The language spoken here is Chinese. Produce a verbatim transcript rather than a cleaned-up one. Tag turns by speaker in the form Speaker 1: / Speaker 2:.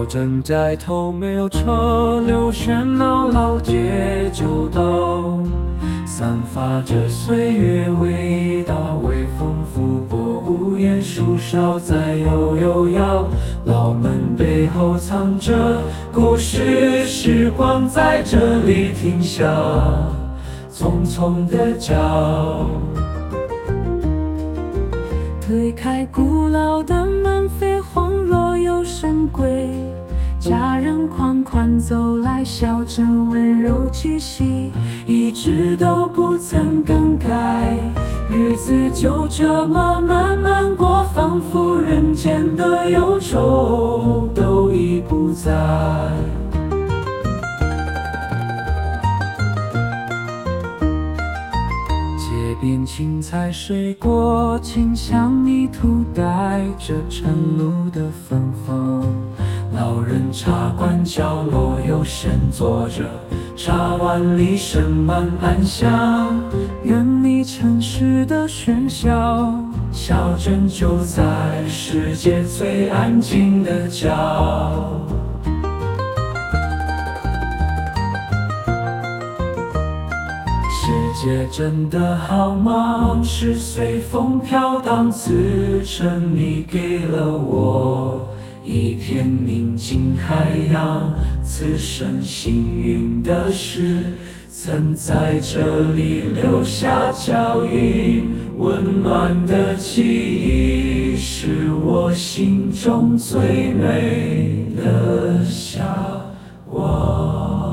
Speaker 1: 正在头，没有车流喧闹，老街旧道散发着岁月味道，微风拂过屋檐，树梢在悠悠摇，老门背后藏着故事，时光在这里停下，匆匆的脚。推开古老的门，飞晃若有神归，家人款款走来，笑着温柔气息，一直都不曾更改。日子就这么慢慢过，仿佛人间的忧愁都已不在。街边青菜水果，清香泥土带着晨露的芬芳。老人茶馆角落有人坐着，茶碗里盛满安详。远离城市的喧嚣，小镇就在世界最安静的角。世界真的好忙，是随风飘荡，此生你给了我一片宁静海洋，此生幸运的是曾在这里留下脚印，温暖的记忆是我心中最美的向往。